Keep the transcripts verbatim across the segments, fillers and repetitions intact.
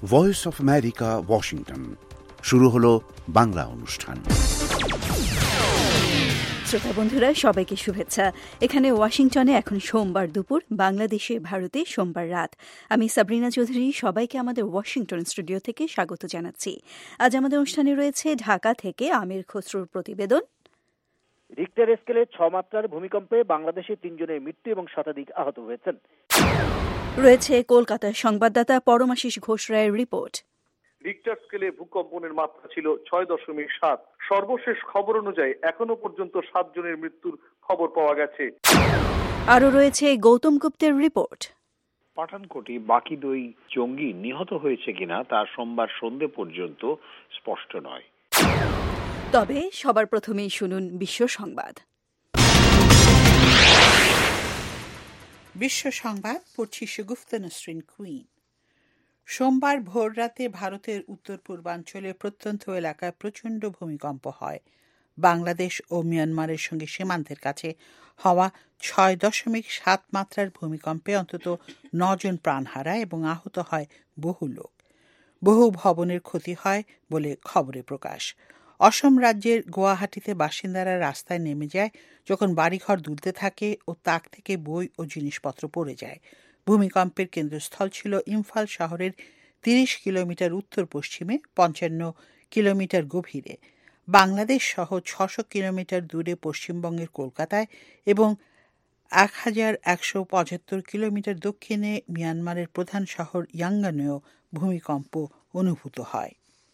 Voice of America, Washington. শুরু হলো বাংলা অনুষ্ঠান। শ্রোতা বন্ধুরা, সবাইকে শুভেচ্ছা। এখানে ওয়াশিংটনে এখন সোমবার দুপুর, বাংলাদেশে ভারতে সোমবার রাত। আমি সাবরিনা চৌধুরী সবাইকে আমাদের ওয়াশিংটন স্টুডিও থেকে স্বাগত জানাচ্ছি। আজ আমাদের অনুষ্ঠানে রয়েছে ঢাকা থেকে আমির খসরুর প্রতিবেদন। রিক্টার স্কেলে ছ মাত্রার ভূমিকম্পে বাংলাদেশে তিনজনের মৃত্যু এবং শতাধিক আহত হয়েছেন। রয়েছে কলকাতার সংবাদদাতা পরমাশিস ঘোষ রায়ের রিপোর্ট। রিক্টার স্কেলে ভূকম্পনের মাত্রা ছিল ছয় দশমিক সাত। সর্বশেষ খবর অনুযায়ী এখনো পর্যন্ত সাত জনের মৃত্যুর খবর পাওয়া গেছে। আরও রয়েছে গৌতম গুপ্তের রিপোর্ট। পাঠানকোটে বাকি দুই জঙ্গি নিহত হয়েছে কিনা তা সোমবার সন্ধ্যে পর্যন্ত স্পষ্ট নয়। তবে সবার প্রথমেই শুনুন বিশ্ব সংবাদ। বিশ্ব সংবাদ পড়ছি সুগুফতা নসরিন কুইন। সোমবার ভোররাতে ভারতের উত্তর পূর্বাঞ্চলের প্রত্যন্ত এলাকায় প্রচণ্ড ভূমিকম্প হয়। বাংলাদেশ ও মিয়ানমারের সঙ্গে সীমান্তের কাছে হওয়া ছয় দশমিক সাত মাত্রার ভূমিকম্পে অন্তত নজন প্রাণ হারায় এবং আহত হয় বহু লোক। বহু ভবনের ক্ষতি হয় বলে খবরে প্রকাশ। অসম রাজ্যের গুয়াহাটিতে বাসিন্দারা রাস্তায় নেমে যায় যখন বাড়িঘর দুলতে থাকে ও তাক থেকে বই ও জিনিসপত্র পড়ে যায়। ভূমিকম্পের কেন্দ্রস্থল ছিল ইম্ফল শহরের তিরিশ কিলোমিটার উত্তর পশ্চিমে, পঞ্চান্ন কিলোমিটার গভীরে। বাংলাদেশ সহ ছশো কিলোমিটার দূরে পশ্চিমবঙ্গের কলকাতায় এবং এক হাজার একশো পঁচাত্তর কিলোমিটার দক্ষিণে মিয়ানমারের প্রধান শহর ইয়াঙ্গুনেও ভূমিকম্প অনুভূত হয়।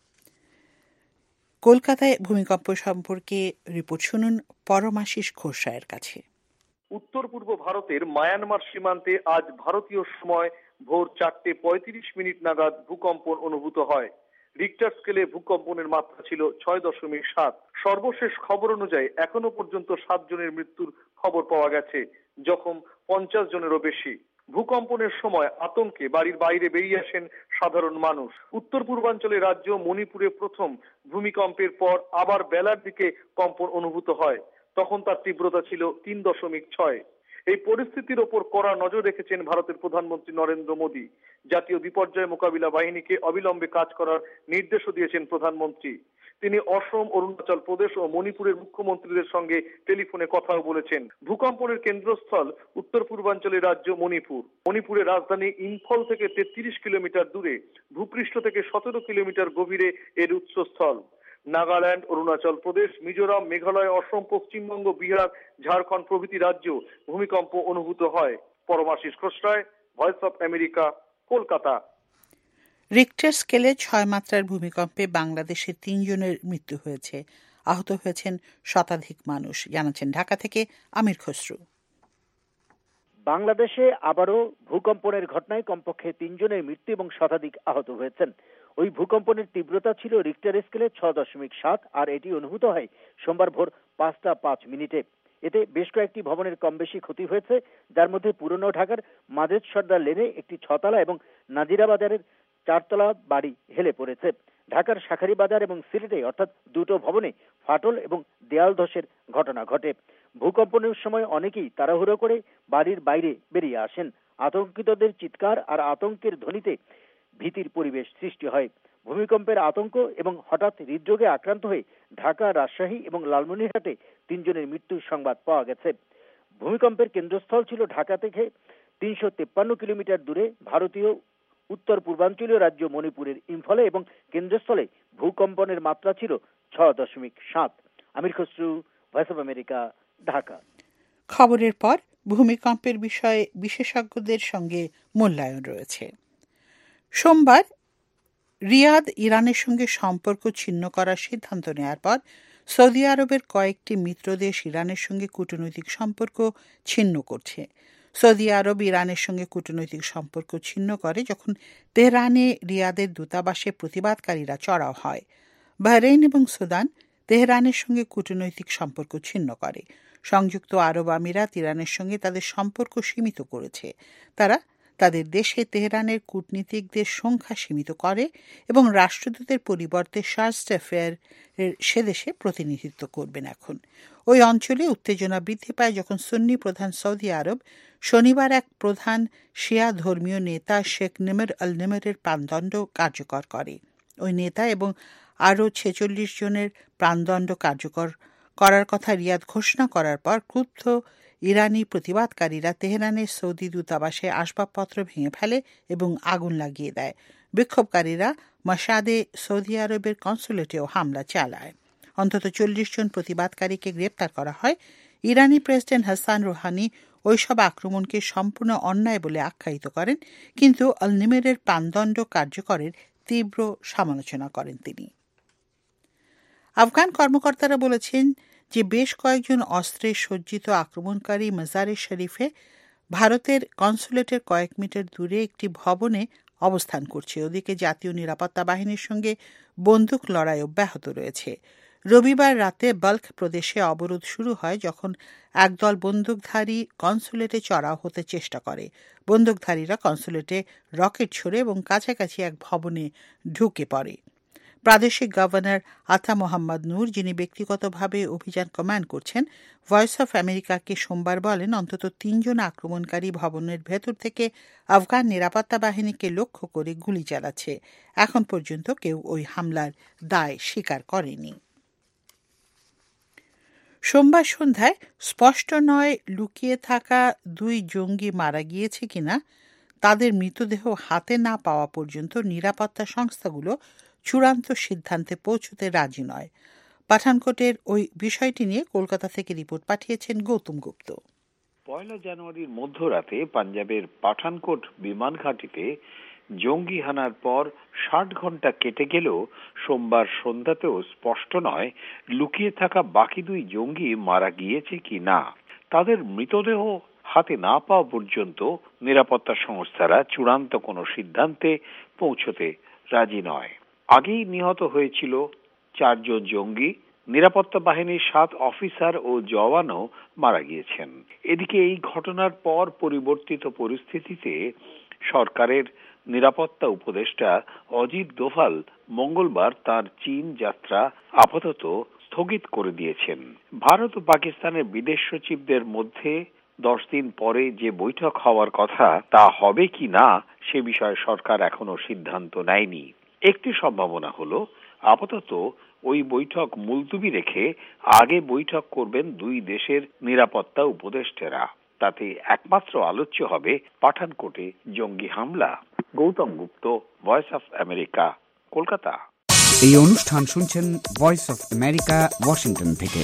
কলকাতায় ভূমিকম্প সম্পর্কে রিপোর্ট শুনুন পরমাশিস ঘোষ রায়ের কাছে। উত্তর পূর্ব ভারতের মায়ানমার সীমান্তে আজ ভারতীয় সময় ভোর চারটে পঁয়ত্রিশ মিনিট নাগাদ ভূকম্পন অনুভূত হয়। রিক্টার স্কেলে ভূকম্পনের মাত্রা ছিল ছয় দশমিক সাত। সর্বশেষ খবর অনুযায়ী এখনো পর্যন্ত সাত জনের মৃত্যুর খবর পাওয়া গেছে, জখম পঞ্চাশ জনেরও বেশি। ভূকম্পনের সময় আতঙ্কে বাড়ির বাইরে বেরিয়ে আসেন সাধারণ মানুষ। উত্তর পূর্বাঞ্চলের রাজ্য মণিপুরে প্রথম ভূমিকম্পের পর আবার বেলার দিকে কম্পন অনুভূত হয়। তখন তার তীব্রতা ছিল তিন দশমিক ছয়। এই পরিস্থিতির ওপর কড়া নজর রেখেছেন ভারতের প্রধানমন্ত্রী নরেন্দ্র মোদী। জাতীয় বিপর্যয় মোকাবিলা বাহিনীকে অবিলম্বে কাজ করার নির্দেশও দিয়েছেন প্রধানমন্ত্রী। তিনি অসম, অরুণাচল প্রদেশ ও মণিপুরের মুখ্যমন্ত্রীদের সঙ্গে টেলিফোনে কথাও বলেছেন। ভূকম্পনের কেন্দ্রস্থল উত্তর পূর্বাঞ্চলের রাজ্য মণিপুর। মণিপুরের রাজধানী ইম্ফল থেকে তেত্রিশ কিলোমিটার দূরে, ভূপৃষ্ঠ থেকে সতেরো কিলোমিটার গভীরে এর উৎসস্থল। নাগাল্যান্ড, অরুণাচল প্রদেশ, মিজোরাম, মেঘালয়, অসম, পশ্চিমবঙ্গ, বিহার, ঝাড়খণ্ড প্রভৃতি রাজ্য ভূমিকম্প অনুভূত হয়। Paramashish Ghosh Roy, Voice of America, Kolkata. Richter স্কেলে ছয় মাত্রার ভূমিকম্পে বাংলাদেশে তিনজনের মৃত্যু হয়েছে, আহত হয়েছেন শতাধিক মানুষ, জানাচ্ছেন ঢাকা থেকে আমির খসরু। বাংলাদেশে আবারও ভূকম্পনের ঘটনায় কমপক্ষে তিনজনের মৃত্যু এবং শতাধিক আহত হয়েছেন। ওই ভূকম্পনের তীব্রতা ছিল রিক্টার স্কেলে ছ দশমিক সাত, আর এটি অনুভূত হয় সোমবার ভোর পাঁচটা পাঁচ মিনিটে। এতে বেশ কয়েকটি ভবনের কম বেশি ক্ষতি হয়েছে, যার মধ্যে পুরনো ঢাকার মাজেদ সর্দার লেনে একটি ছতলা এবং নাজিরা বাজারের চারতলা বাড়ি হেলে পড়েছে। ঢাকার শাখারি বাজার এবং সিলেটে অর্থাৎ দুটো ভবনে ফাটল এবং দেয়াল ধসের ঘটনা ঘটে। ভূকম্পনের সময় অনেকেই তাড়াহুড়ো করে বাড়ির বাইরে বেরিয়ে আসেন। আতঙ্কিতদের চিৎকার আর আতঙ্কের ধ্বনিতে ভীতির পরিবেশ সৃষ্টি হয়। ভূমিকম্পের আতঙ্ক এবং হঠাৎ হৃদরোগে আক্রান্ত হয়ে ঢাকা, রাজশাহী এবং লালমনিরহাটে তিনজনের মৃত্যুর সংবাদ পাওয়া গেছে। ভূমিকম্পের কেন্দ্রস্থল ছিল ঢাকা থেকে তিনশো তেপ্পান্ন কিলোমিটার দূরে ভারতীয় উত্তর পূর্বাঞ্চলীয় রাজ্য মণিপুরের ইম্ফলে এবং কেন্দ্রস্থলে ভূকম্পনের মাত্রা ছিল ছ দশমিক সাত। Amir Khasru, Voice of America, Dhaka. খবরের পর ভূমিকম্পের বিষয়ে বিশেষজ্ঞদের সঙ্গে মূল্যায়ন রয়েছে। সোমবার রিয়াদ ইরানের সঙ্গে সম্পর্ক ছিন্ন করার সিদ্ধান্ত নেওয়ার পর সৌদি আরবের কয়েকটি মিত্র দেশ ইরানের সঙ্গে কূটনৈতিক সম্পর্ক ছিন্ন করছে। সৌদি আরব ইরানের সঙ্গে কূটনৈতিক সম্পর্ক ছিন্ন করে যখন তেহরানে রিয়াদের দূতাবাসে প্রতিবাদকারীরা চড়াও হয়। বাহরাইন এবং সুদান তেহরানের সঙ্গে কূটনৈতিক সম্পর্ক ছিন্ন করে। সংযুক্ত আরব আমিরাত ইরানের সঙ্গে তাদের সম্পর্ক সীমিত করেছে। তারা তাদের দেশে তেহরানের কূটনীতিকদের সংখ্যা সীমিত করে এবং রাষ্ট্রদূতের পরিবর্তে শার্জ অ্যাফেয়ার সে দেশে প্রতিনিধিত্ব করবেন। এখন ওই অঞ্চলে উত্তেজনা বৃদ্ধি পায় যখন সুন্নি প্রধান সৌদি আরব শনিবার এক প্রধান শিয়া ধর্মীয় নেতা শেখ নিমর আল নিমরের প্রাণদণ্ড কার্যকর করে। ওই নেতা এবং আরও ছেচল্লিশ জনের প্রাণদণ্ড কার্যকর করার কথা রিয়াদ ঘোষণা করার পর ক্রুদ্ধ ইরানি প্রতিবাদকারীরা তেহরানের সৌদি দূতাবাসে আসবাবপত্র ভেঙে ফেলে এবং আগুন লাগিয়ে দেয়। বিক্ষোভকারীরা মাশাদে সৌদি আরবের কনসুলেটেও হামলা চালায়। অন্তত চল্লিশ জন প্রতিবাদকারীকে গ্রেপ্তার করা হয়। ইরানি প্রেসিডেন্ট হাসান রুহানি ওইসব আক্রমণকে সম্পূর্ণ অন্যায় বলে আখ্যায়িত করেন, কিন্তু আল নিমেরের প্রাণদণ্ড কার্যকরের তীব্র সমালোচনা করেন তিনি। আফগান কর্মকর্তারা বলেছেন যে বেশ কয়েকজন অস্ত্রে সজ্জিত আক্রমণকারী মাজারে শরীফে ভারতের কনসুলেটের কয়েক মিটার দূরে একটি ভবনে অবস্থান করছে। ওদিকে জাতীয় নিরাপত্তা বাহিনীর সঙ্গে বন্দুক লড়াই অব্যাহত রয়েছে। রবিবার রাতে বাল্ক প্রদেশে অবরোধ শুরু হয় যখন একদল বন্দুকধারী কনসুলেটে চড়াও হতে চেষ্টা করে। বন্দুকধারীরা কনসুলেটে রকেট ছোড়ে এবং কাছাকাছি এক ভবনে ঢুকে পড়ে। প্রাদেশিক গভর্নর আতা মোহাম্মদ নূর, যিনি ব্যক্তিগতভাবে অভিযান কমান্ড করছেন, ভয়েস অফ আমেরিকাকে সোমবার বলেন অন্তত তিনজন আক্রমণকারী ভবনের ভেতর থেকে আফগান নিরাপত্তা বাহিনীকে লক্ষ্য করে গুলি চালাচ্ছে। এখন পর্যন্ত কেউ ওই হামলার দায় স্বীকার করেনি। সোমবার সন্ধ্যায় স্পষ্ট নয় লুকিয়ে থাকা দুই জঙ্গি মারা গিয়েছে কিনা তাদের মৃতদেহ হাতে না পাওয়া পর্যন্ত নিরাপত্তা সংস্থাগুলো চূড়ান্ত সিদ্ধান্তে পৌঁছতে রাজি নয়। পাঠানকোটের ওই বিষয়টি নিয়ে কলকাতা থেকে রিপোর্ট পাঠিয়েছেন গৌতম গুপ্ত। পয়লা জানুয়ারির মধ্যরাতে পাঞ্জাবের পাঠানকোট বিমান ঘাঁটিতে জঙ্গি হানার পর ষাট ঘন্টা কেটে গেলেও সোমবার সন্ধ্যাতেও স্পষ্ট নয় লুকিয়ে থাকা বাকি দুই জঙ্গি মারা গিয়েছে কি না। তাদের মৃতদেহ হাতে না পাওয়া পর্যন্ত নিরাপত্তা সংস্থারা চূড়ান্ত কোনো সিদ্ধান্তে পৌঁছতে রাজি নয়। আগেই নিহত হয়েছিল চারজন জঙ্গি। নিরাপত্তা বাহিনীর সাত অফিসার ও জওয়ানও মারা গিয়েছেন। এদিকে এই ঘটনার পর পরিবর্তিত পরিস্থিতিতে সরকারের নিরাপত্তা উপদেষ্টা অজিত দোভাল মঙ্গলবার তার চীন যাত্রা আপাতত স্থগিত করে দিয়েছেন। ভারত ও পাকিস্তানের বিদেশ সচিবদের মধ্যে দশ দিন পরে যে বৈঠক হওয়ার কথা তা হবে কি না সে বিষয়ে সরকার এখনো সিদ্ধান্ত নেয়নি। একটি সম্ভাবনা হলো আপাতত ওই বৈঠক মুলতুবি রেখে আগে বৈঠক করবেন দুই দেশের নিরাপত্তা উপদেষ্টারা। তাতে একমাত্র আলোচ্য হবে পাঠানকোটে জঙ্গি হামলা। Gautam Gupta, Voice of America, Kolkata. এই অনুষ্ঠান শুনছেন ভয়েস অফ আমেরিকা, ওয়াশিংটন থেকে।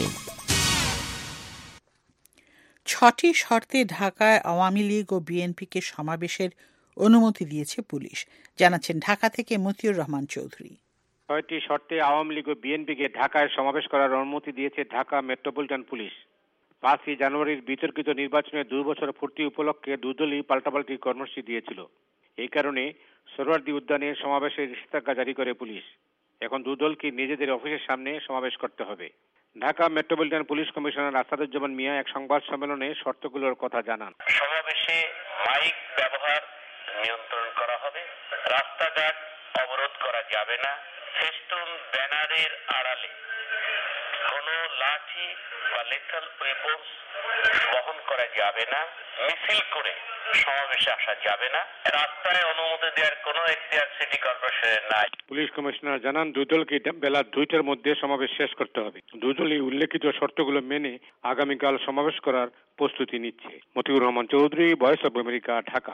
ছটি শর্তে ঢাকায় আওয়ামী লীগ ও বিএনপিকে সমাবেশের অনুমতি দিয়েছে পুলিশ, জানাচ্ছেন ঢাকা থেকে মতিউর রহমান চৌধুরী। ছয়টি শর্তে আওয়ামী লীগ ও বিএনপিকে ঢাকায় সমাবেশ করার অনুমতি দিয়েছে ঢাকা মেট্রোপলিটন পুলিশ। পাঁচই জানুয়ারির বিতর্কিত নির্বাচনের দুই বছর পূর্তি উপলক্ষে দুদলই পাল্টাপাল্টি কর্মসূচি দিয়েছিল। এই কারণে সোহরাওয়ার্দী উদ্যানে সমাবেশের নিষেধাজ্ঞা জারি করে পুলিশ। এখন দুদলকে নিজেদের অফিসের সামনে সমাবেশ করতে হবে। Dhaka metropolitan police commissioner Asaduzzaman Mia এক সংবাদ সম্মেলনে শর্তগুলোর কথা জানান। সমাবেশে মাইক ব্যবহার নিয়ন্ত্রণ করা হবে, রাস্তাঘাট অবরোধ করা যাবে না, ফেস্টুন ব্যানারের আড়ালে কোনো লাঠি বা লেথাল ওয়েপন্স বহন করা যাবে না, মিছিল করে সমাবেশে আসা যাবে না, রাস্তায় অনুমতি দেওয়ার কোনো এখতিয়ার সিটি কর্পোরেশনের নাই। পুলিশ কমিশনার জানান দুদলকে বেলা দুইটার মধ্যে সমাবেশ শেষ করতে হবে। দুদলই উল্লেখিত শর্তগুলো মেনে আগামীকাল সমাবেশ করার প্রস্তুতি নিচ্ছে। Motiur Rahman Chowdhury, Voice of America, Dhaka.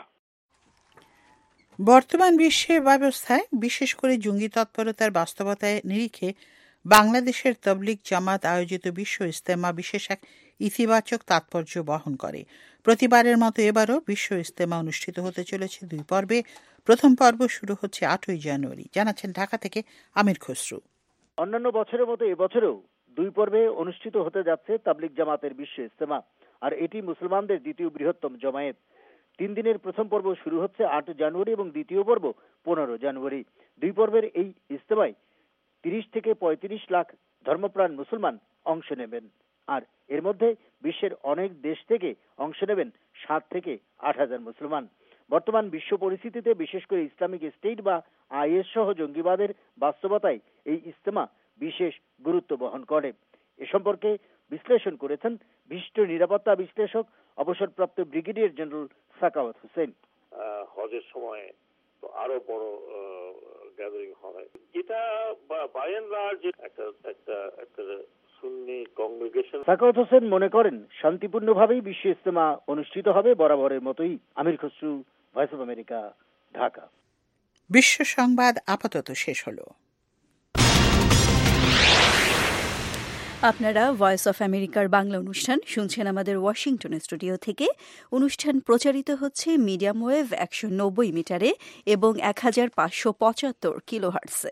বর্তমান বিশ্বের ব্যবস্থায় বিশেষ করে জঙ্গি তৎপরতার বাস্তবতায় নিরিখে বাংলাদেশের তবলিগ জামাত আয়োজিত বিশ্ব ইজতেমা বিশেষ এক ইতিবাচক তাৎপর্য বহন করে। প্রতিবারের মতো এবারও বিশ্ব ইজতেমা অনুষ্ঠিত হতে চলেছে দুই পর্বে। প্রথম পর্ব শুরু হচ্ছে আটই জানুয়ারি, জানাচ্ছেন ঢাকা থেকে আমির খসরু। অন্যান্য বছরের মতো এবছরেও দুই পর্বে অনুষ্ঠিত হতে যাচ্ছে তাবলিগ জামাতের বিশ্ব ইজতেমা, আর এটি মুসলমানদের দ্বিতীয় বৃহত্তম জমায়েত। তিন দিনের প্রথম পর্ব শুরু হচ্ছে আট জানুয়ারি এবং দ্বিতীয় পর্ব পনেরো জানুয়ারি। দুই পর্বের এই ইজতেমায় তিরিশ থেকে পঁয়ত্রিশ লাখ ধর্মপ্রাণ মুসলমান অংশ নেবেন, আর এর মধ্যে বিশ্বের অনেক দেশ থেকে অংশ নেবেন সাত থেকে আট হাজার মুসলমান। বর্তমান বিশ্ব পরিস্থিতিতে বিশেষ করে ইসলামিক স্টেট বা আইএস সহ জঙ্গিবাদের বাস্তবতায় এই ইজতেমা বিশেষ গুরুত্ব বহন করে। এ সম্পর্কে বিশ্লেষণ করেছেন বিশিষ্ট নিরাপত্তা বিশ্লেষক অবসরপ্রাপ্ত ব্রিগেডিয়ার জেনারেল সাকাওয়াত হোসেন। হজের সময় তো আরো বড় গ্যাদারিং হয়, যেটা বাই এন্ড লার্জ একটা একটা একটা সুন্নি কংগ্রিগেশন। সাকাওয়াত হোসেন মনে করেন শান্তিপূর্ণভাবেই বিশ্ব ইজতেমা অনুষ্ঠিত হবে বরাবরের মতোই। Amir Khasru, Voice of America, Dhaka. বিশ্ব সংবাদ আপাতত শেষ হলো। আপনারা ভয়েস অফ আমেরিকার বাংলা অনুষ্ঠান শুনছেন আমাদের ওয়াশিংটন স্টুডিও থেকে। অনুষ্ঠান প্রচারিত হচ্ছে মিডিয়াম ওয়েভ একশো নব্বই মিটারে এবং এক হাজার পাঁচশো পঁচাত্তর কিলোহার্টসে।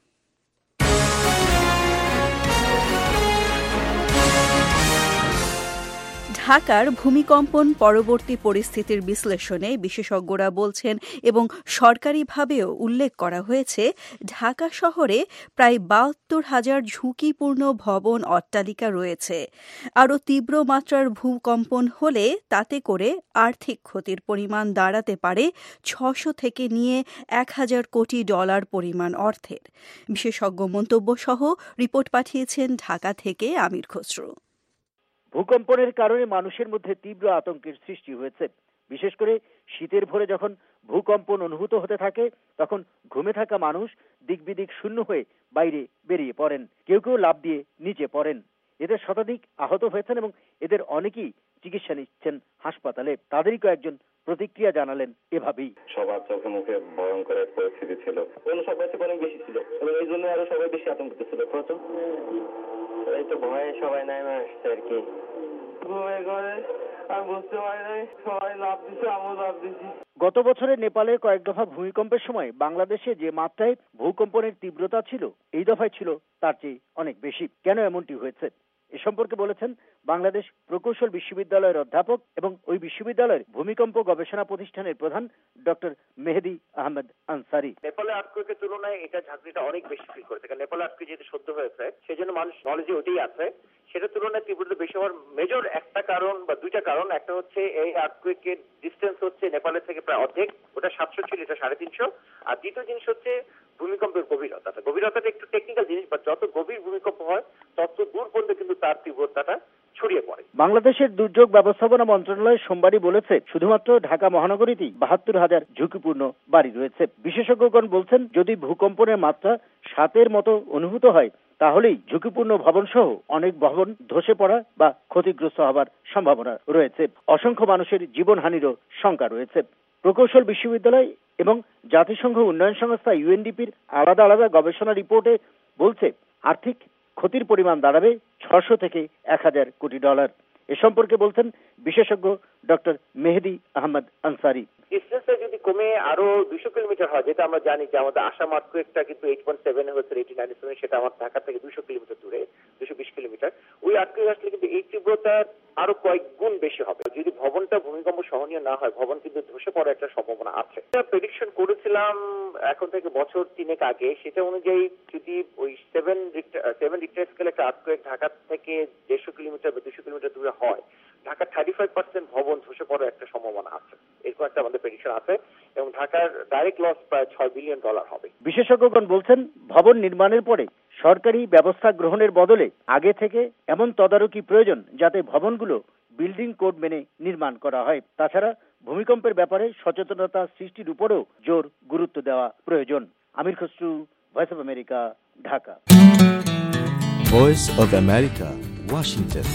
ঢাকার ভূমিকম্পন পরবর্তী পরিস্থিতির বিশ্লেষণে বিশেষজ্ঞরা বলছেন এবং সরকারিভাবেও উল্লেখ করা হয়েছে, ঢাকা শহরে প্রায় বাহাত্তর হাজার ঝুঁকিপূর্ণ ভবন অট্টালিকা রয়েছে। আরও তীব্র মাত্রার ভূকম্পন হলে তাতে করে আর্থিক ক্ষতির পরিমাণ দাঁড়াতে পারে ছশো থেকে নিয়ে এক হাজার কোটি ডলার পরিমাণ অর্থের। বিশেষজ্ঞ মন্তব্য সহ রিপোর্ট পাঠিয়েছেন ঢাকা থেকে আমির খসরু। ভূকম্পনের কারণে মানুষের মধ্যে তীব্র আতঙ্কের সৃষ্টি হয়েছে। বিশেষ করে শীতের ভোরে যখন ভূকম্পন অনুভূত হতে থাকে তখন ঘুমে থাকা মানুষ দিকবিদিক শূন্য হয়ে বাইরে বেরিয়ে পড়েন, কেউ কেউ লাফ দিয়ে নিচে পড়েন। এদের শতাধিক আহত হয়েছেন এবং এদের অনেকেই চিকিৎসা নিচ্ছেন হাসপাতালে। তাদেরই কয়েকজন প্রতিক্রিয়া জানালেন এভাবেই। সবার চোখে মুখে ভয়ঙ্কর এক পরিস্থিতি ছিল, অন্য সবার থেকে অনেক বেশি ছিল এবং এই জন্য আরো সবাই বেশি আতঙ্কিত ছিল। প্রথম এই তো ভয়ে সবাই নেমে আসছে আর কি, ঘুমে ঘরে আমি বুঝতে পারি নাই, সবাই লাফ দিচ্ছে, আমিও লাফ দিচ্ছি। গত বছরে নেপালের কয়েক দফা ভূমিকম্পের সময় বাংলাদেশে যে মাত্রায় ভূকম্পনের তীব্রতা ছিল এই দফায় ছিল তার চেয়ে অনেক বেশি। কেন এমনটি হয়েছে এ সম্পর্কে বলেছেন বাংলাদেশ প্রকৌশল বিশ্ববিদ্যালয়ের অধ্যাপক এবং ওই বিশ্ববিদ্যালয়ের ভূমিকম্প গবেষণা প্রতিষ্ঠানের প্রধান ডক্টর মেহেদি আহমেদ আনসারি। নেপালের আর্থকুয়েকের তুলনায় এটা ঝাঁকুনিটা অনেক বেশি ফিল করেছে, কারণ নেপালের আর্থকুয়েক যেহেতু সদ্য হয়েছে সেজন্য মানুষ নলেজে ওইটাই আছে। সেটার তুলনায় তীব্রতা বেশি হওয়ার মেজর একটা কারণ বা দুইটা কারণ। একটা হচ্ছে এই আর্থকুয়েকের ডিস্টেন্স হচ্ছে নেপালের থেকে প্রায় অর্ধেক, ওটা সাতশো ছিল, এটা সাড়ে তিনশো। আর দ্বিতীয় জিনিস হচ্ছে ভূমিকম্পের গভীরতা। গভীরতাটা একটু টেকনিক্যাল জিনিস, বা যত গভীর ভূমিকম্প হয় তত দূর পর্যন্ত কিন্তু তার তীব্রতাটা ছড়িয়ে পড়ে। বাংলাদেশের দুর্যোগ ব্যবস্থাপনা মন্ত্রণালয় সোমবারই বলেছে শুধুমাত্র ঢাকা মহানগরীতেই বাহাত্তর হাজার ঝুঁকিপূর্ণ বাড়ি রয়েছে। বিশেষজ্ঞগণ বলছেন যদি ভূকম্পনের মাত্রা সাতের মতো অনুভূত হয় তাহলেই ঝুঁকিপূর্ণ ভবন সহ অনেক ভবন ধসে পড়া বা ক্ষতিগ্রস্ত হবার সম্ভাবনা রয়েছে। অসংখ্য মানুষের জীবনহানিরও শঙ্কা রয়েছে। প্রকৌশল বিশ্ববিদ্যালয় এবং জাতিসংঘ উন্নয়ন সংস্থা ইউএনডিপির আলাদা আলাদা গবেষণা রিপোর্টে বলছে আর্থিক ক্ষতির পরিমাণ দাঁড়াবে ছশো থেকে এক হাজার কোটি ডলার। এ সম্পর্কে বলছেন বিশেষজ্ঞ ডক্টর মেহেদি আহমেদ আনসারি। ডিস্টেন্সটা যদি কমে আরো দুইশো কিলোমিটার হয়, যেটা আমরা জানি যে আমাদের আসাম আর্থকুয়েকটা কিন্তু এইট পয়েন্ট সেভেন হচ্ছে এইটি নাইনটি সেভেন, সেটা আমার ঢাকা থেকে দুইশো কিলোমিটার দূরে, দুইশো বিশ কিলোমিটার। ওই আর্থকুয়েক আসলে কিন্তু এই তীব্রতা আরো কয়েক গুণ বেশি হবে। যদি ভবনটা ভূমিকম্প সহনীয় না হয়, ভবন কিন্তু ধসে পড়ার একটা সম্ভাবনা আছে। প্রেডিকশন করেছিলাম এখন থেকে বছর তিনেক আগে, সেটা অনুযায়ী যদি ওই সেভেন সেভেন রিক্টার স্কেলে একটা আর্থকুয়েক ঢাকা থেকে দেড়শো কিলোমিটার বা দুশো কিলোমিটার দূরে হয়, ঢাকার থার্টি ফাইভ পার্সেন্ট ভবন ধসে পড়ার একটা সম্ভাবনা আছে। এরকম একটা আমাদের প্রেডিকশন আছে এবং ঢাকার ডাইরেক্ট লস প্রায় ছয় বিলিয়ন ডলার হবে। বিশেষজ্ঞগণ বলছেন ভবন নির্মাণের পরে সরকারি ব্যবস্থা গ্রহণের বদলে আগে থেকে এমন তদারকি প্রয়োজন যাতে ভবনগুলো বিল্ডিং কোড মেনে নির্মাণ করা হয়। তাছাড়া ভূমিকম্পের ব্যাপারে সচেতনতা সৃষ্টির উপরেও জোর গুরুত্ব দেওয়া প্রয়োজন। Amir Khasru, Voice of America, Dhaka. Voice of America, Washington.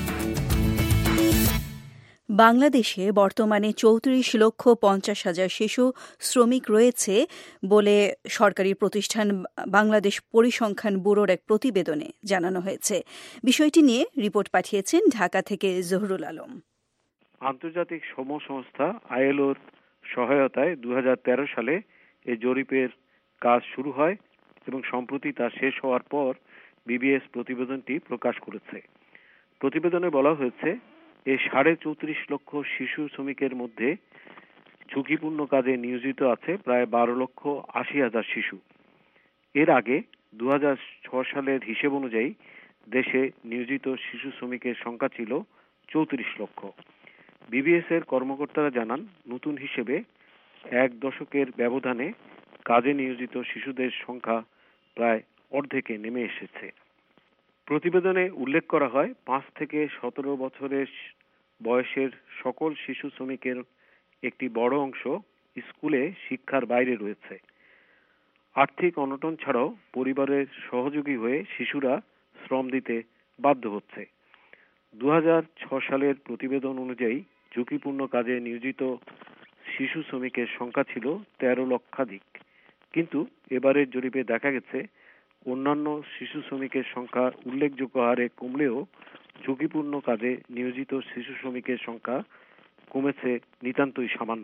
বাংলাদেশে বর্তমানে চৌত্রিশ লক্ষ পঞ্চাশ হাজার শিশু শ্রমিক রয়েছে বলে সরকারি প্রতিষ্ঠান বাংলাদেশ পরিসংখ্যান ব্যুরোর এক প্রতিবেদনে জানানো হয়েছে। বিষয়টি নিয়ে রিপোর্ট পাঠিয়েছেন ঢাকা থেকে জহুরুল আলম। আন্তর্জাতিক শ্রম সংস্থা আইএলওর সহায়তায় দুই হাজার তেরো সালে এই জরিপের কাজ শুরু হয় এবং সম্প্রতি তা শেষ হওয়ার পর বিবিএস প্রতিবেদনটি প্রকাশ করেছে। প্রতিবেদনে বলা হয়েছে এই সাড়ে চৌত্রিশ লক্ষ শিশু শ্রমিকের মধ্যে ঝুঁকিপূর্ণ কাজে নিয়োজিত আছে প্রায় বারো লক্ষ আশি হাজার শিশু। এর আগে দু হাজার ছয় সালের হিসেব অনুযায়ী দেশে নিয়োজিত শিশু শ্রমিকের সংখ্যা ছিল চৌত্রিশ লক্ষ। বিবিএস এর কর্মকর্তারা জানান নতুন হিসেবে এক দশকের ব্যবধানে কাজে নিয়োজিত শিশুদের সংখ্যা প্রায় অর্ধেকে নেমে এসেছে। প্রতিবেদনে উল্লেখ করা হয় পাঁচ থেকে সতেরো বছরের বয়সের সকল শিশু শ্রমিকের একটি বড় অংশ স্কুলে শিক্ষার বাইরে রয়েছে। আর্থিক অনটন ছাড়াও পরিবারের সহযোগী হয়ে শিশুরা শ্রম দিতে বাধ্য হচ্ছে। দু হাজার ছয় সালের প্রতিবেদন অনুযায়ী ঝুঁকিপূর্ণ কাজে নিয়োজিত শিশু শ্রমিকের সংখ্যা ছিল তেরো লক্ষাধিক, কিন্তু এবারের জরিপে দেখা গেছে অন্যান্য শিশু শ্রমিকের সংখ্যা উল্লেখযোগ্য হারে কমলেও ঝুঁকিপূর্ণ কাজে নিয়োজিত শিশু শ্রমিকের সংখ্যা কমেছে নিতান্তই সামান্য।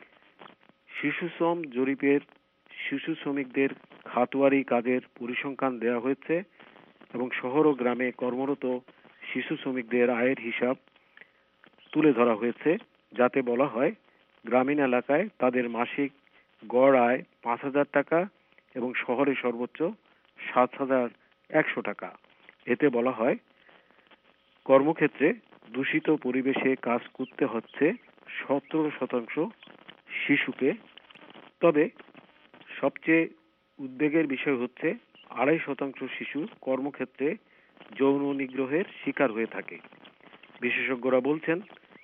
শিশু শ্রম জরিপের শিশু শ্রমিকদের খাতুয়ারি কাজের পরিসংখ্যান দেওয়া হয়েছে এবং শহর ও গ্রামে কর্মরত শিশু শ্রমিকদের আয়ের হিসাব তুলে ধরা হয়েছে, যাতে বলা হয় গ্রামীণ এলাকায় তাদের মাসিক গড় আয় পাঁচ হাজার টাকা এবং শহরে সর্বোচ্চ সাত হাজার একশো টাকা। এতে বলা হয় কর্মক্ষেত্রে দূষিত পরিবেশে কাজ করতে হচ্ছে সতেরো শতাংশ শিশুকে, তবে সবচেয়ে উদ্বেগের বিষয় হচ্ছে আড়াই শতাংশ শিশু কর্মক্ষেত্রে যৌন নিগ্রহের শিকার হয়ে থাকে। বিশেষজ্ঞরা বলছেন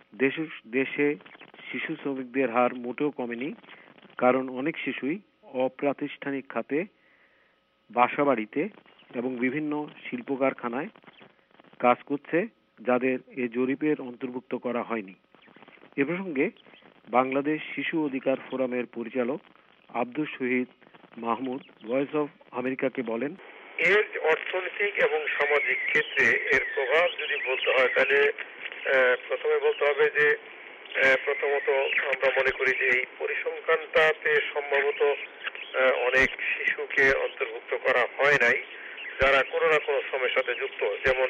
দেশে শিশু শ্রমিকদের হার মোটেও কমেনি, কারণ অনেক শিশুই অপ্রাতিষ্ঠানিক খাতে, বাসাবাড়িতে এবং বিভিন্ন শিল্প কারখানায় কাজ করছে, যাদের এ জরিপের অন্তর্ভুক্ত করা হয়নি। এ প্রসঙ্গে বাংলাদেশ শিশু অধিকার ফোরামের পরিচালক আব্দুল শহীদ মাহমুদ ভয়েস অফ আমেরিকাকে বলেন, এর অর্থনৈতিক এবং সামাজিক ক্ষেত্রে এর প্রভাব যদি বলতে হয় তাহলে প্রথমে বলতে হবে যে প্রথমত আমরা মনে করি যে এই পরিসংখ্যানটাতে সম্ভবত অনেক শিশুকে অন্তর্ভুক্ত করা হয় নাই যারা কোনো না কোনো শ্রমের সাথে যুক্ত, যেমন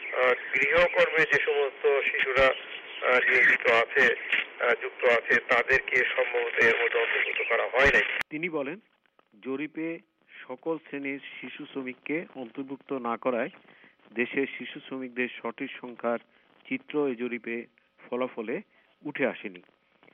গৃহকর্মে যে সমস্ত শিশুরা নিয়োজিত আছে যুক্ত আছে তাদেরকে সম্ভবত এর মধ্যে অন্তর্ভুক্ত করা হয় নাই। তিনি বলেন জরিপে সকল শ্রেণীর শিশু শ্রমিককে অন্তর্ভুক্ত না করায় দেশের শিশু শ্রমিকদের সঠিক সংখ্যার চিত্র এই জরিপে ফলাফলে উঠে আসেনি।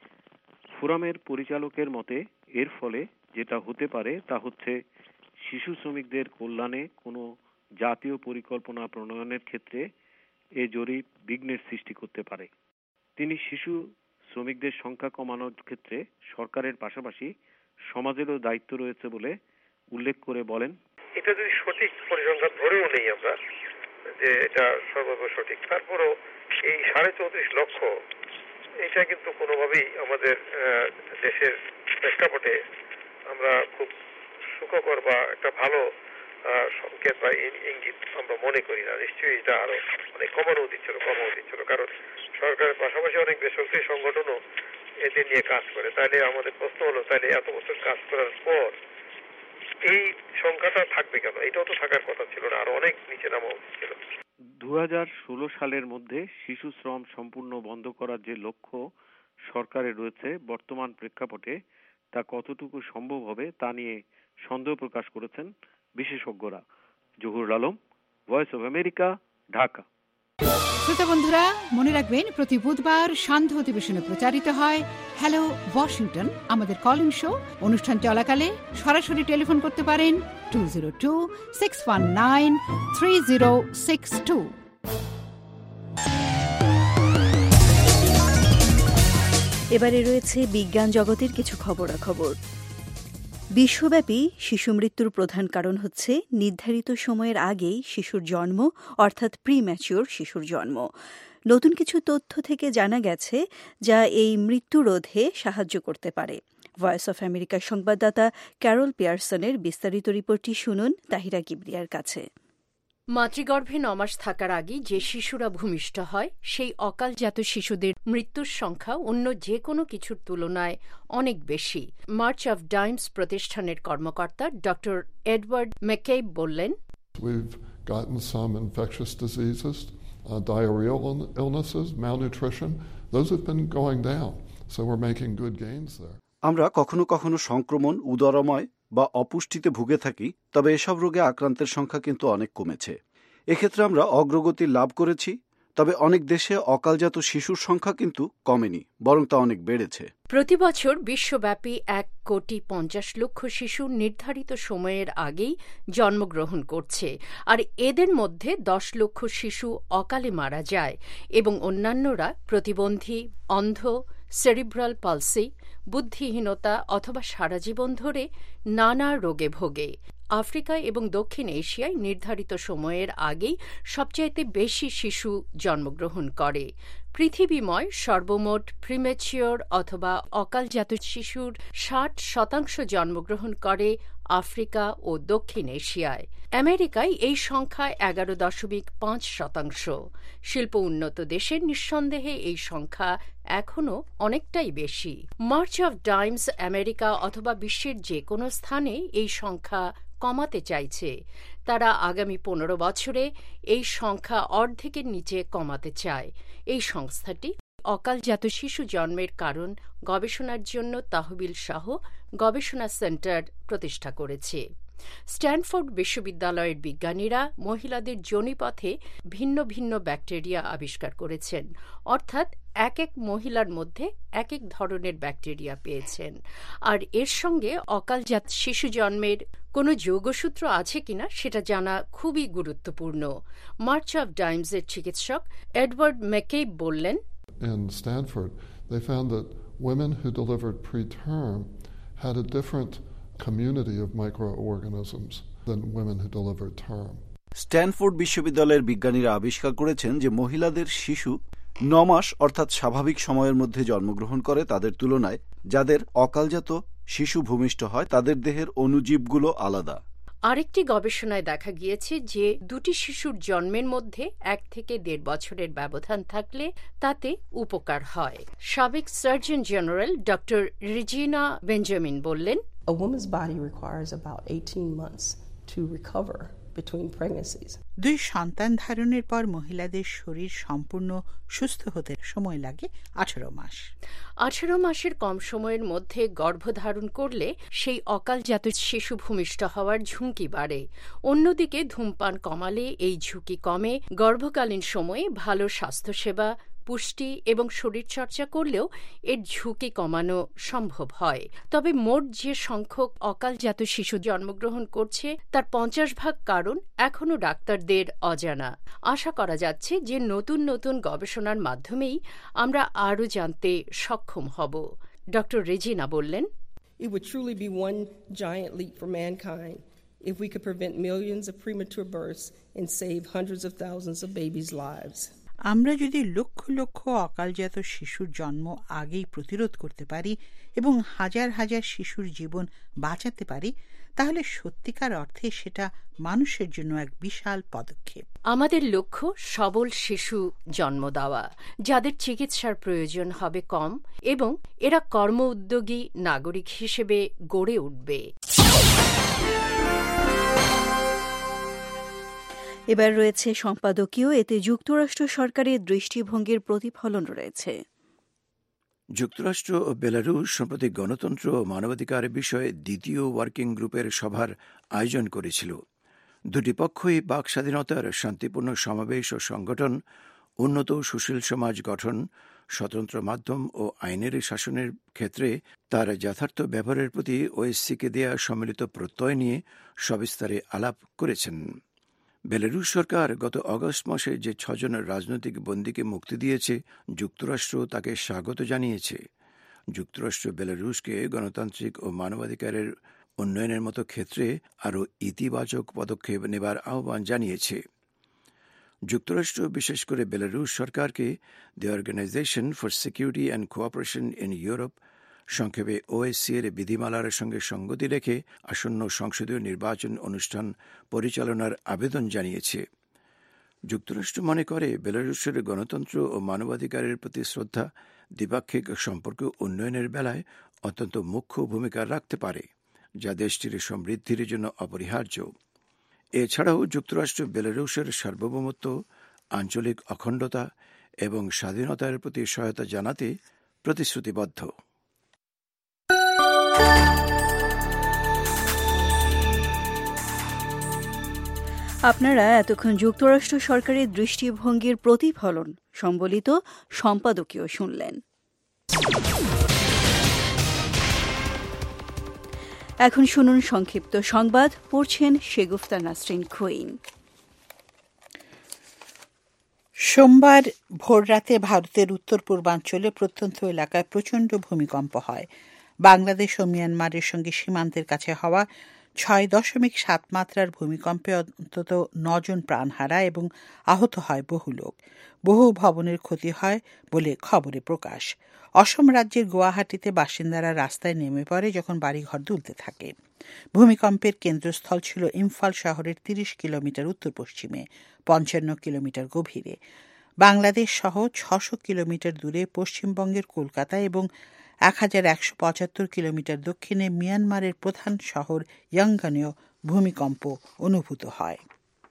ফোরামের পরিচালকের মতে এর ফলে যেটা হতে পারে তা হচ্ছে শিশু শ্রমিকদের কল্যাণে কোনো জাতীয় পরিকল্পনা প্রণয়নের ক্ষেত্রে এ জরিপ বিঘ্নের সৃষ্টি করতে পারে। তিনি শিশু শ্রমিকদের সংখ্যা কমানোর ক্ষেত্রে সরকারের পাশাপাশি সমাজেরও দায়িত্ব রয়েছে বলে উল্লেখ করে বলেন, এটা যদি সঠিক পরিসংখ্যান ধরেও নেই আমরা যে এটা সর্বত সঠিক, তারপরও এই সাড়ে চৌত্রিশ লক্ষ এটা কিন্তু কোনোভাবেই আমাদের দেশের প্রেক্ষাপটে আমরা খুব সুখকর বা একটা ভালো সংকেত বা ইঙ্গিত আমরা মনে করি না। নিশ্চয়ই এটা আরো অনেক কমানো উচিত ছিল কমানো উচিত ছিল কারণ সরকারের পাশাপাশি অনেক বেসরকারি সংগঠনও এদের নিয়ে কাজ করে। তাহলে আমাদের প্রশ্ন হলো, তাহলে এত বছর কাজ করার পর এই সংখ্যাটা থাকবে কেন? এটাও তো থাকার কথা ছিল না, আরো অনেক নিচে নামা উচিত ছিল। দু হাজার ষোলো সালের মধ্যে শিশু শ্রম সম্পূর্ণ বন্ধ করার যে লক্ষ্য সরকারের রয়েছে, বর্তমান প্রেক্ষাপটে তা কতটুকু সম্ভব হবে তা নিয়ে সন্দেহ প্রকাশ করেছেন বিশেষজ্ঞরা। Zahur Alam, Voice of America, Dhaka. শ্রোতা বন্ধুরা, মনে রাখবেন প্রতি বুধবার সান্ধ্য অধিবেশনে প্রচারিত হয় হ্যালো ওয়াশিংটন, আমাদের কল ইন শো। অনুষ্ঠান চলাকালে সরাসরি টেলিফোন করতে পারেন two zero two six one nine three zero six two. এবারে রয়েছে বিজ্ঞান জগতের কিছু খবরাখবর। বিশ্বব্যাপী শিশু মৃত্যুর প্রধান কারণ হচ্ছে নির্ধারিত সময়ের আগেই শিশুর জন্ম, অর্থাৎ প্রিম্যাচিওর শিশুর জন্ম। নতুন কিছু তথ্য থেকে জানা গেছে যা এই মৃত্যু রোধে সাহায্য করতে পারে। ভয়েস অফ আমেরিকার সংবাদদাতা ক্যারল পিয়ারসনের বিস্তারিত রিপোর্টটি শুনুন তাহিরা কিবরিয়ার কাছে। মাতৃগর্ভে নমাস থাকার আগে যে শিশুরা ভূমিষ্ঠ হয় সেই অকালজাত শিশুদের মৃত্যুর সংখ্যা অন্য যে কোনো কিছুর তুলনায় অনেক বেশি। মার্চ অফ ডাইমস প্রতিষ্ঠানের কর্মকর্তা ডক্টর এডওয়ার্ড ম্যাকেইব বললেন, We've gotten some infectious diseases, uh, diarrheal illnesses, malnutrition. Those have been going down, so we're making good gains there. আমরা কখনো কখনো সংক্রমণ, উদরময় বা অপুষ্টিতে ভুগে থাকি, তবে এসব রোগে আক্রান্তের সংখ্যা কিন্তু অনেক কমেছে। এক্ষেত্রে আমরা অগ্রগতি লাভ করেছি, তবে অনেক দেশে অকালজাত শিশুর সংখ্যা কিন্তু কমেনি, বরং তা অনেক বেড়েছে। প্রতি বছর বিশ্বব্যাপী এক কোটি পঞ্চাশ লক্ষ শিশু নির্ধারিত সময়ের আগেই জন্মগ্রহণ করছে, আর এদের মধ্যে দশ লক্ষ শিশু অকালে মারা যায় এবং অন্যান্যরা প্রতিবন্ধী, অন্ধ, সেরিব্রাল পালসি, বুদ্ধিহীনতা অথবা সারা জীবন ধরে নানা রোগে ভোগে। আফ্রিকা এবং দক্ষিণ এশিয়ায় নির্ধারিত সময়ের আগেই সবচাইতে বেশি শিশু জন্মগ্রহণ করে। পৃথিবীময় সর্বমোট প্রিমেচিওর অথবা অকালজাত শিশুর ষাট শতাংশ জন্মগ্রহণ করে আফ্রিকা ও দক্ষিণ এশিয়ায়। আমেরিকায় এই সংখ্যা এগারো দশমিক পাঁচ শতাংশ। শিল্প উন্নত দেশের নিঃসন্দেহে এই সংখ্যা এখনও অনেকটাই বেশি। মার্চ অফ ডাইমস আমেরিকা অথবা বিশ্বের যে কোনো স্থানে এই সংখ্যা কমাতে চাইছে। তারা আগামী পনেরো বছরে এই সংখ্যা অর্ধেকের নিচে কমাতে চায়। এই সংস্থাটি অকালজাত শিশু জন্মের কারণ গবেষণার জন্য তহবিল সহ গবেষণা সেন্টার প্রতিষ্ঠা করেছে। স্ট্যানফোর্ড বিশ্ববিদ্যালয়ের বিজ্ঞানীরা মহিলাদের যোনিপথে ভিন্ন ভিন্ন ব্যাকটেরিয়া আবিষ্কার করেছেন, অর্থাৎ এক এক মহিলার মধ্যে এক এক ধরনের ব্যাকটেরিয়া পেয়েছেন। আর এর সঙ্গে অকালজাত শিশু জন্মের কোনো যোগসূত্র আছে কিনা সেটা জানা খুবই গুরুত্বপূর্ণ। মার্চ অফ ডাইমসের চিকিৎসক এডওয়ার্ড ম্যাকেইব বললেন, In Stanford, they found that women who delivered preterm had a different community of microorganisms than women who delivered term. Stanford বিশ্ববিদ্যালয়ের বিজ্ঞানীরা আবিষ্কার করেছেন যে মহিলাদের শিশু ন মাস অর্থাৎ স্বাভাবিক সময়ের মধ্যে জন্মগ্রহণ করে তাদের তুলনায় যাদের অকালজাত শিশু ভূমিষ্ঠ হয় তাদের দেহের অণুজীবগুলো আলাদা। আরেকটি গবেষণায় দেখা গিয়েছে যে দুটি শিশুর জন্মের মধ্যে এক থেকে দেড় বছরের ব্যবধান থাকলে তাতে উপকার হয়। সাবেক surgeon general doctor Regina Benjamin বললেন, A woman's body requires about eighteen months to recover between pregnancies. দুই সন্তান ধারণের পর মহিলাদের শরীর সম্পূর্ণ সুস্থ হতে সময় লাগে আঠারো মাস। আঠারো মাসের কম সময়ের মধ্যে গর্ভধারণ করলে সেই অকালজাত শিশু ভূমিষ্ঠ হওয়ার ঝুঁকি বাড়ে। অন্যদিকে ধূমপান কমালে এই ঝুঁকি কমে। গর্ভকালীন সময়ে ভালো স্বাস্থ্যসেবা, পুষ্টি এবং শরীরচর্চা করলেও এর ঝুঁকি কমানো সম্ভব হয়। তবে মোট যে সংখ্যক অকালজাত শিশু জন্মগ্রহণ করছে তার পঞ্চাশ ভাগ কারণ এখনও ডাক্তারদের অজানা। আশা করা যাচ্ছে যে নতুন নতুন গবেষণার মাধ্যমেই আমরা আরও জানতে সক্ষম হব। ডক্টর রেজিনা বললেন, It would truly be one giant leap for mankind if we could prevent millions of premature births and save hundreds of thousands of babies' lives. আমরা যদি লক্ষ লক্ষ অকালজাত শিশুর জন্ম আগেই প্রতিরোধ করতে পারি এবং হাজার হাজার শিশুর জীবন বাঁচাতে পারি, তাহলে সত্যিকার অর্থে সেটা মানুষের জন্য এক বিশাল পদক্ষেপ। আমাদের লক্ষ্য সবল শিশু জন্ম দেওয়া, যাদের চিকিৎসার প্রয়োজন হবে কম এবং এরা কর্ম উদ্যোগী নাগরিক হিসেবে গড়ে উঠবে। এবার রয়েছে সম্পাদকীয়, এতে যুক্তরাষ্ট্র সরকারের দৃষ্টিভঙ্গির প্রতিফলন রয়েছে। যুক্তরাষ্ট্র ও বেলারুশ সম্প্রতি গণতন্ত্র ও মানবাধিকার বিষয়ে দ্বিতীয় ওয়ার্কিং গ্রুপের সভার আয়োজন করেছিল। দুটি পক্ষই বাক স্বাধীনতার শান্তিপূর্ণ সমাবেশ ও সংগঠন, উন্নত সুশীল সমাজ গঠন, স্বতন্ত্র মাধ্যম ও আইনের শাসনের ক্ষেত্রে তার যথার্থ ব্যবহারের প্রতি ওএসসিকে দেয়া সম্মিলিত প্রত্যয় নিয়ে সবিস্তারে আলাপ করেছেন। বেলারুশ সরকার গত অগস্ট মাসে যে ছজন রাজনৈতিক বন্দীকে মুক্তি দিয়েছে, যুক্তরাষ্ট্র তাকে স্বাগত জানিয়েছে। যুক্তরাষ্ট্র বেলারুশকে গণতান্ত্রিক ও মানবাধিকারের উন্নয়নের মতো ক্ষেত্রে আরও ইতিবাচক পদক্ষেপ নেবার আহ্বান জানিয়েছে। যুক্তরাষ্ট্র বিশেষ করে বেলারুশ সরকারকে the organization for security and cooperation in Europe, সংক্ষেপে ওএসসি এর বিধিমালার সঙ্গে সঙ্গতি রেখে আসন্ন সংসদীয় নির্বাচন অনুষ্ঠান পরিচালনার আবেদন জানিয়েছে। যুক্তরাষ্ট্র মনে করে বেলারুশের গণতন্ত্র ও মানবাধিকারের প্রতি শ্রদ্ধা দ্বিপাক্ষিক সম্পর্ক উন্নয়নের বেলায় অত্যন্ত মুখ্য ভূমিকা রাখতে পারে, যা দেশটির সমৃদ্ধির জন্য অপরিহার্য। এছাড়াও যুক্তরাষ্ট্র বেলারুশের সার্বভৌমত্ব, আঞ্চলিক অখণ্ডতা এবং স্বাধীনতার প্রতি সহায়তা জানাতে প্রতিশ্রুতিবদ্ধ। আপনারা এতক্ষণ যুক্তরাষ্ট্র সরকারের দৃষ্টিভঙ্গির প্রতিফলন সম্বলিত সম্পাদকীয় শুনলেন। এখন শুনুন সংক্ষিপ্ত সংবাদ, পড়ছেন শেগুফতা নাসরিন কুইন। সোমবার ভোররাতে ভারতের উত্তর পূর্বাঞ্চলে প্রত্যন্ত এলাকায় প্রচণ্ড ভূমিকম্প হয়। বাংলাদেশ ও মিয়ানমারের সঙ্গে সীমান্তের কাছে হওয়া ছয় দশমিক সাত মাত্রার ভূমিকম্পে অন্তত নজন প্রাণ হারায় এবং আহত হয় বহু লোক। বহু ভবনের ক্ষতি হয় বলে খবরে প্রকাশ। অসম রাজ্যের গুয়াহাটিতে বাসিন্দারা রাস্তায় নেমে পড়ে যখন বাড়িঘর দুলতে থাকে। ভূমিকম্পের কেন্দ্রস্থল ছিল ইম্ফল শহরের তিরিশ কিলোমিটার উত্তর পশ্চিমে, পঞ্চান্ন কিলোমিটার গভীরে। বাংলাদেশ সহ ছশো কিলোমিটার দূরে পশ্চিমবঙ্গের কলকাতা এবং এক হাজার একশো পঁচাত্তর কিলোমিটার দক্ষিণে মিয়ানমারের প্রধান শহর ইয়াঙ্গনেও ভূমিকম্প অনুভূত হয়।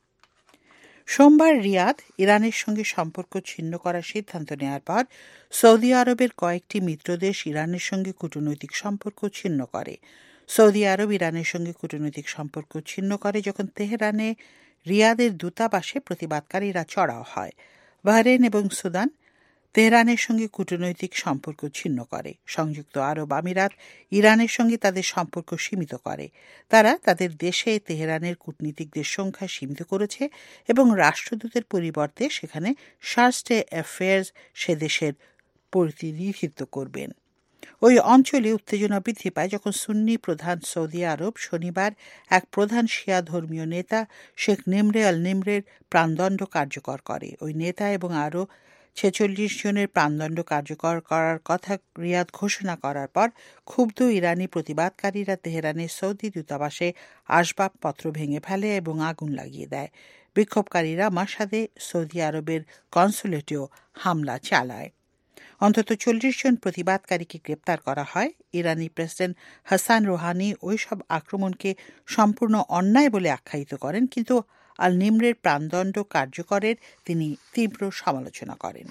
সোমবার রিয়াদ ইরানের সঙ্গে সম্পর্ক ছিন্ন করার সিদ্ধান্ত নেওয়ার পর সৌদি আরবের কয়েকটি মিত্রদেশ ইরানের সঙ্গে কূটনৈতিক সম্পর্ক ছিন্ন করে। সৌদি আরব ইরানের সঙ্গে কূটনৈতিক সম্পর্ক ছিন্ন করে যখন তেহরানে রিয়াদের দূতাবাসে প্রতিবাদকারীরা চড়াও হয়। বাহরেন এবং সুদান তেহরানের সঙ্গে কূটনৈতিক সম্পর্ক ছিন্ন করে। সংযুক্ত আরব আমিরাত ইরানের সঙ্গে তাদের সম্পর্ক সীমিত করে। তারা তাদের দেশে তেহরানের কূটনীতিকদের সংখ্যা সীমিত করেছে এবং রাষ্ট্রদূতের পরিবর্তে সেখানে শার্স্টে অ্যাফেয়ার্স সে দেশের প্রতিনিধিত্ব করবেন। ওই অঞ্চলে উত্তেজনা বৃদ্ধি পায় যখন সুন্নি প্রধান সৌদি আরব শনিবার এক প্রধান শিয়া ধর্মীয় নেতা শেখ নিমরে আল নিমরের প্রাণদণ্ড কার্যকর করে। ওই নেতা এবং আরও ছেচল্লিশ জনের প্রাণদণ্ড কার্যকর করার কথা রিয়াদ ঘোষণা করার পর ক্ষুব্ধ ইরানি প্রতিবাদকারীরা তেহরানের সৌদি দূতাবাসে আসবাবপত্র ভেঙে ফেলে এবং আগুন লাগিয়ে দেয়। বিক্ষোভকারীরা মাসাদে সৌদি আরবের কনসুলেটেও হামলা চালায়। অন্তত চল্লিশ জন প্রতিবাদকারীকে গ্রেপ্তার করা হয়। ইরানি প্রেসিডেন্ট হাসান রোহানি ওইসব আক্রমণকে সম্পূর্ণ অন্যায় বলে আখ্যায়িত করেন, কিন্তু আল নিমরের প্রাণদণ্ড কার্যকরের তিনি তীব্র সমালোচনা করেন।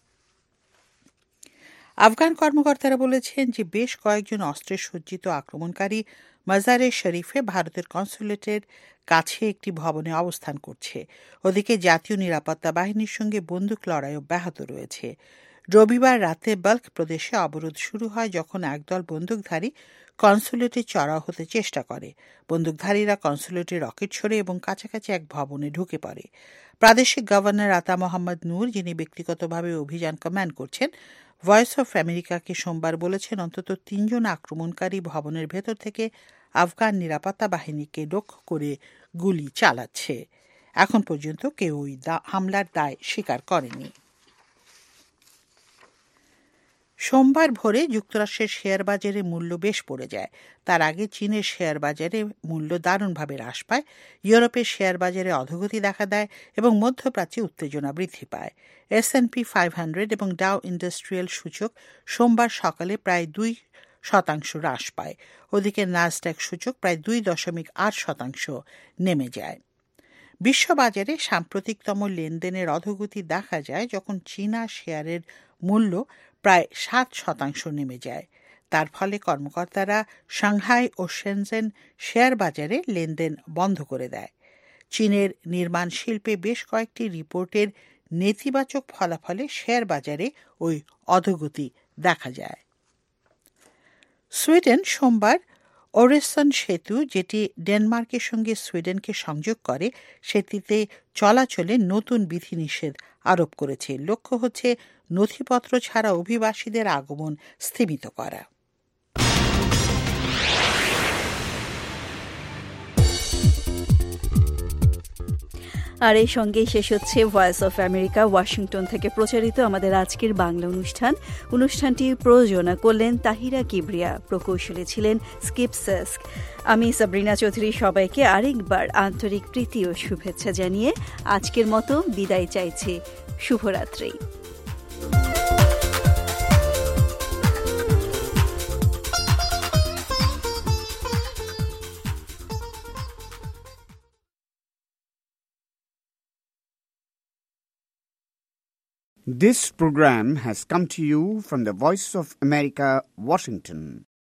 আফগান কর্মকর্তারা বলেছেন যে বেশ কয়েকজন অস্ত্রে সজ্জিত আক্রমণকারী মাজারে শরীফে ভারতের কনসুলেটের কাছে একটি ভবনে অবস্থান করছে। ওদিকে জাতীয় নিরাপত্তা বাহিনীর সঙ্গে বন্দুক লড়াই অব্যাহত রয়েছে। রবিবার রাতে বাল্ক প্রদেশে অবরোধ শুরু হয় যখন একদল বন্দুকধারী কনসুলেটে চড়াও হতে চেষ্টা করে। বন্দুকধারীরা কনসুলেটে রকেট ছোড়ে এবং কাছাকাছি এক ভবনে ঢুকে পড়ে। প্রাদেশিক গভর্নর আতা মোহাম্মদ নূর, যিনি ব্যক্তিগতভাবে অভিযান কমান্ড করছেন, ভয়েস অফ আমেরিকাকে সোমবার বলেছেন অন্তত তিনজন আক্রমণকারী ভবনের ভেতর থেকে আফগান নিরাপত্তা বাহিনীকে লক্ষ্য করে গুলি চালাচ্ছে। এখন পর্যন্ত কেউ ওই হামলার দায় স্বীকার করেনি। সোমবার ভোরে যুক্তরাষ্ট্রের শেয়ার বাজারে মূল্য বেশ পড়ে যায়। তার আগে চীনের শেয়ার বাজারে মূল্য দারুণভাবে হ্রাস পায়। ইউরোপের শেয়ার বাজারে অধোগতি দেখা দেয় এবং মধ্যপ্রাচ্যে উত্তেজনা বৃদ্ধি পায়। S and P five hundred এবং ডাও ইন্ডাস্ট্রিয়াল সূচক সোমবার সকালে প্রায় দুই শতাংশ হ্রাস পায়। ওদিকে নাসড্যাক সূচক প্রায় দুই দশমিক আট শতাংশ নেমে যায়। বিশ্ববাজারে সাম্প্রতিকতম লেনদেনের অধোগতি দেখা যায় যখন চীনা শেয়ারের মূল্য প্রায় সাত শতাংশ নেমে যায়। তার ফলে কর্মকর্তারা সাংহাই ও শেনজেন শেয়ার বাজারে লেনদেন বন্ধ করে দেয়। চীনের নির্মাণ শিল্পে বেশ কয়েকটি রিপোর্টের নেতিবাচক ফলাফলে শেয়ার বাজারে ওই অধোগতি দেখা যায়। সুইডেন সোমবার ওরেসন সেতু, যেটি ডেনমার্কের সঙ্গে সুইডেনকে সংযোগ করে, সেটিতে চলাচলে নতুন বিধিনিষেধ আরোপ করেছে। লক্ষ্য হচ্ছে নথিপত্র ছাড়া অভিবাসীদের আগমন স্থগিত করা। আর এই সঙ্গেই শেষ হচ্ছে ভয়েস অফ আমেরিকা ওয়াশিংটন থেকে প্রচারিত আমাদের আজকের বাংলা অনুষ্ঠান। অনুষ্ঠানটি প্রযোজনা করলেন তাহিরা কিবরিয়া, প্রকৌশলী ছিলেন স্কিপ সেস্ক। আমি সাবরিনা চৌধুরী সবাইকে আরেকবার আন্তরিক প্রীতি ও শুভেচ্ছা জানিয়ে আজকের মতো বিদায় চাইছি। শুভরাত্রি। This program has come to you from the Voice of America, Washington.